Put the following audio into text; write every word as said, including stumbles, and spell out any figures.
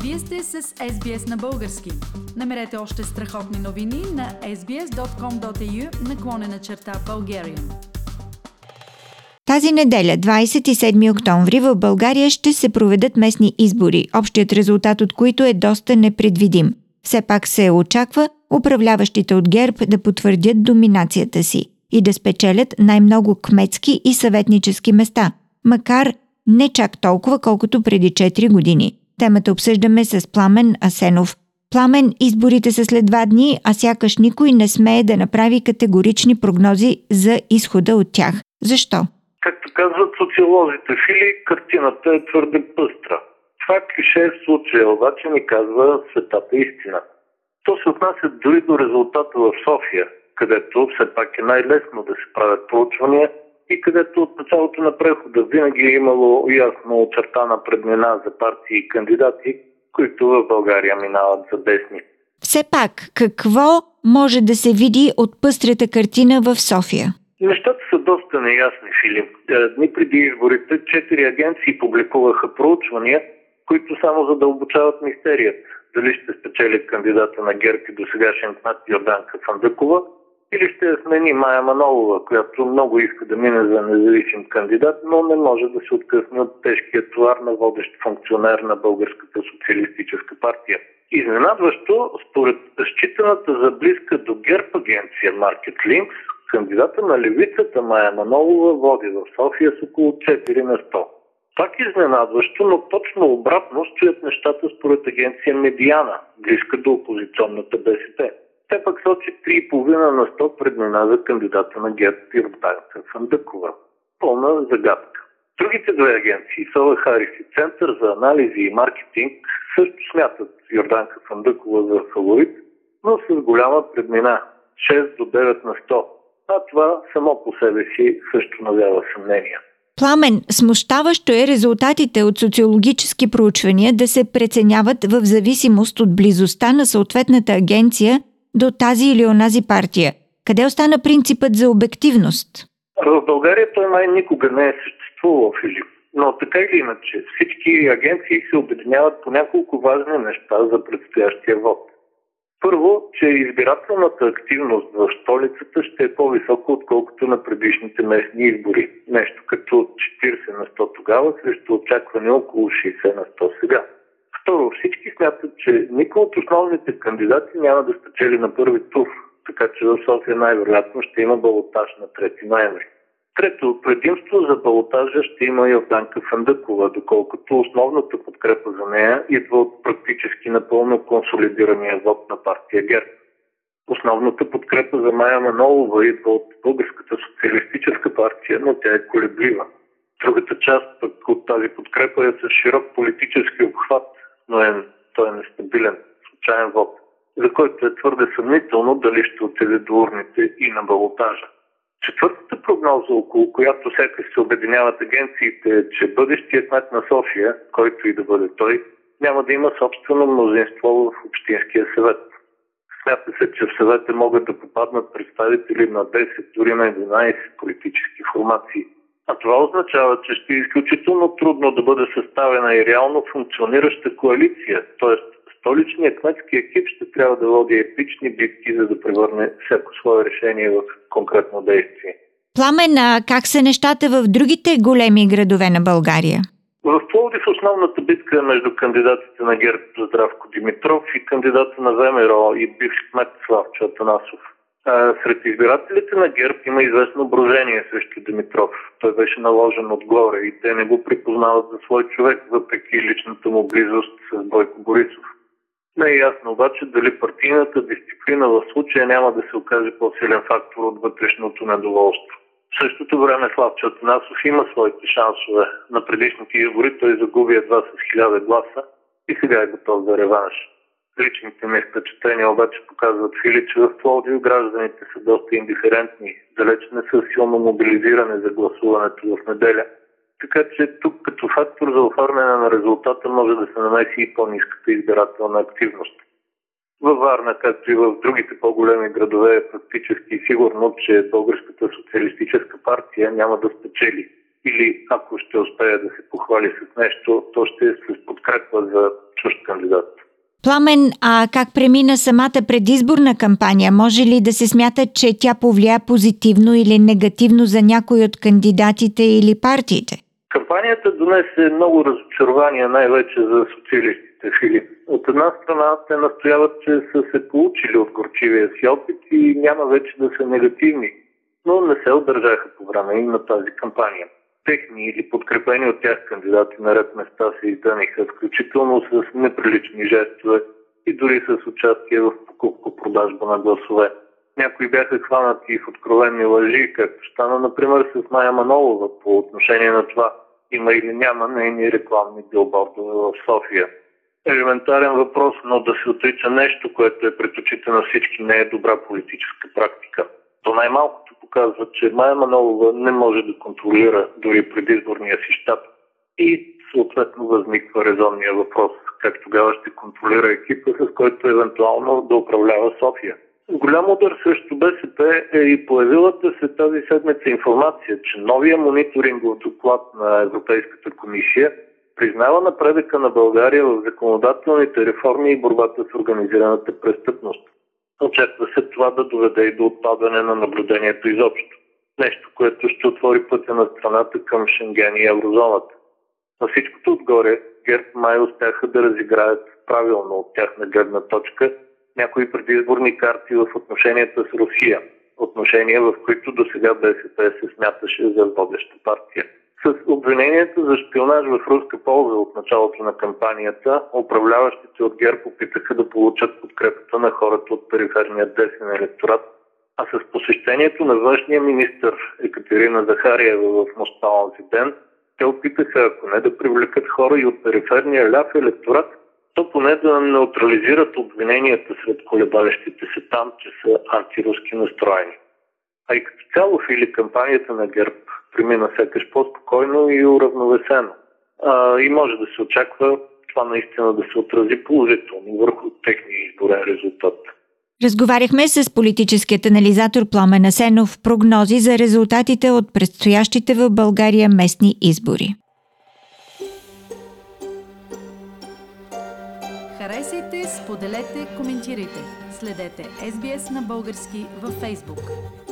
Вие сте с Ес Би Ес на български. Намерете още страхотни новини на ес би ес точка ком точка ей ю наклонена черта Bulgarian. Тази неделя, двадесет и седми октомври, в България ще се проведат местни избори, общият резултат от които е доста непредвидим. Все пак се очаква управляващите от ГЕРБ да потвърдят доминацията си и да спечелят най-много кметски и съветнически места, макар не чак толкова, колкото преди четири години. Темата обсъждаме с Пламен Асенов. Пламен, изборите са след два дни, а сякаш никой не смее да направи категорични прогнози за изхода от тях. Защо? Както казват социолозите, Фили, картината е твърде пъстра. Това клише в случая обаче ни казва светата истина. То се отнася дори до резултата в София, където все пак е най-лесно да се правят проучвания и където от началото на прехода винаги е имало ясно очертана преднина за партии и кандидати, които в България минават за десни. Все пак, какво може да се види от пъстрата картина в София? Нещата са доста неясни, Филип. Дни преди изборите четири агенции публикуваха проучвания, които само задълбочават мистерията. Дали ще спечели кандидата на ГЕРБ и досегашен кмет Йорданка Фандъкова, или ще я смени Мая Манолова, която много иска да мине за независим кандидат, но не може да се откъсне от тежкия товар на водещ функционер на Българската социалистическа партия. Изненадващо, според считаната за близка до ГЕРБ агенция Market Links, кандидата на левицата Мая Манолова води в София с около четири на сто. Пак изненадващо, но точно обратно стоят нещата според агенция Медиана, близка до опозиционната БСП. Те пък сочи три цяло и пет на сто преднина за кандидата на ГЕРБ Йорданка Фандъкова. Пълна загадка. Другите две агенции, Сова Харис и Център за анализи и маркетинг, също смятат Йорданка Фандъкова за фаворит, но с голяма преднина – шест до девет на сто. А това само по себе си също навява съмнения. Пламен, смущаващо е резултатите от социологически проучвания да се преценяват в зависимост от близостта на съответната агенция до тази или онази партия. Къде остана принципът за обективност? В България той май никога не е съществувал, Филип. Но така или иначе, всички агенции се обединяват по няколко важни неща за предстоящия вод. Първо, че избирателната активност в столицата ще е по-висока, отколкото на предишните местни избори. Нещо като четиридесет на сто тогава, срещу очакване около шейсет на сто сега. Второ, всички смятат, че никой от основните кандидати няма да спечели на първи тур, така че в София най-вероятно ще има балотаж на трети ноември. Трето, предимство за балотажа ще има Йорданка Фандъкова, доколкото основната подкрепа за нея идва от практически напълно консолидирания вод на партия ГЕРБ. Основната подкрепа за Мая Манолова идва от Българската социалистическа партия, но тя е колеблива. Другата част пък от тази подкрепа е с широк политически обхват, но е, той е нестабилен, случайен вод, за който е твърде съмнително дали ще отиде до урните и на балотажа. Четвъртата прогноза, около която сякаш се обединяват агенциите, е, че бъдещият кмет на София, който и да бъде той, няма да има собствено мнозинство в Общинския съвет. Смята се, че в съвета могат да попаднат представители на десет, дори на единадесет политически формации. А това означава, че ще е изключително трудно да бъде съставена и реално функционираща коалиция, т.е. столичният кметски екип ще трябва да води епични битки, за да превърне всяко свое решение в конкретно действие. Пламен, а как са нещата в другите големи градове на България? В Пловдив основната битка е между кандидатите на ГЕРБ Здравко Димитров и кандидата на ВМРО и бивш кмет Славчо Атанасов. А сред избирателите на ГЕРБ има известно брожение срещу Димитров. Той беше наложен отгоре и те не го припознават за свой човек, въпреки личната му близост с Бойко Борисов. Не е ясно обаче дали партийната дисциплина в случая няма да се окаже по-силен фактор от вътрешното недоволство. В същото време Славчо Атанасов има своите шансове. На предишните избори той загуби едва с хиляда гласа и сега е готов за реванш. Личните ми впечатления обаче показват, Фили, че в Пловдив гражданите са доста индиферентни, далеч не са силно мобилизирани за гласуването в неделя. Така че тук като фактор за оформяне на резултата може да се намеси и по-ниската избирателна активност. Във Варна, както и в другите по-големи градове, е практически сигурно, че Българската социалистическа партия няма да спечели. Или ако ще успее да се похвали с нещо, то ще е с подкрепа за чужд кандидат. Пламен, а как премина самата предизборна кампания? Може ли да се смята, че тя повлия позитивно или негативно за някой от кандидатите или партиите? Кампанията донесе много разочарования, най-вече за социалистите, Филип. От една страна те настояват, че са се получили от горчивия си опит и няма вече да са негативни, но не се удържаха по време и на тази кампания. Техни или подкрепени от тях кандидати на ред места се издъниха, включително с неприлични жестове и дори с участие в покупко-продажба на гласове. Някои бяха хванати в откровени лъжи, както стана, например, с Мая Манолова по отношение на това има или няма нейни рекламни билбордове в София. Елементарен въпрос, но да се отрича нещо, което е пред очите на всички, не е добра политическа практика. То най-малкото показва, че Мая Манолова не може да контролира дори предизборния си щаб. И съответно възниква резонния въпрос, как тогава ще контролира екипа, с който евентуално да управлява София. Голям удар срещу БСП е и появилата се тази седмица информация, че новия мониторингов доклад на Европейската комисия признава напредъка на България в законодателните реформи и борбата с организираната престъпност. Очаква се това да доведе и до отпадане на наблюдението изобщо. Нещо, което ще отвори пътя на страната към Шенген и еврозоната. На всичкото отгоре, ГЕРБ май успяха да разиграят правилно от тяхна гледна точка някои предизборни карти в отношенията с Русия. Отношения, в които досега БСП се смяташе за водеща партия. С обвиненията за шпионаж в руска полза от началото на кампанията, управляващите от ГЕРБ опитаха да получат подкрепата на хората от периферния десен електорат, а с посещението на външния министър Екатерина Захариева в Москва онзи ден, те опитаха, ако не да привлекат хора и от периферния ляв електорат, то поне да неутрализират обвиненията сред колебалещите се там, че са антируски настроени. А и като цяло, Фили, кампанията на ГЕРБ премина сякаш по-спокойно и уравновесено. А, и може да се очаква това наистина да се отрази положително върху техния изборен резултат. Разговаряхме с политическият анализатор Пламен Асенов прогнози за резултатите от предстоящите в България местни избори. Харесайте, споделете, коментирайте. Следете Ес Би Ес на български във Фейсбук.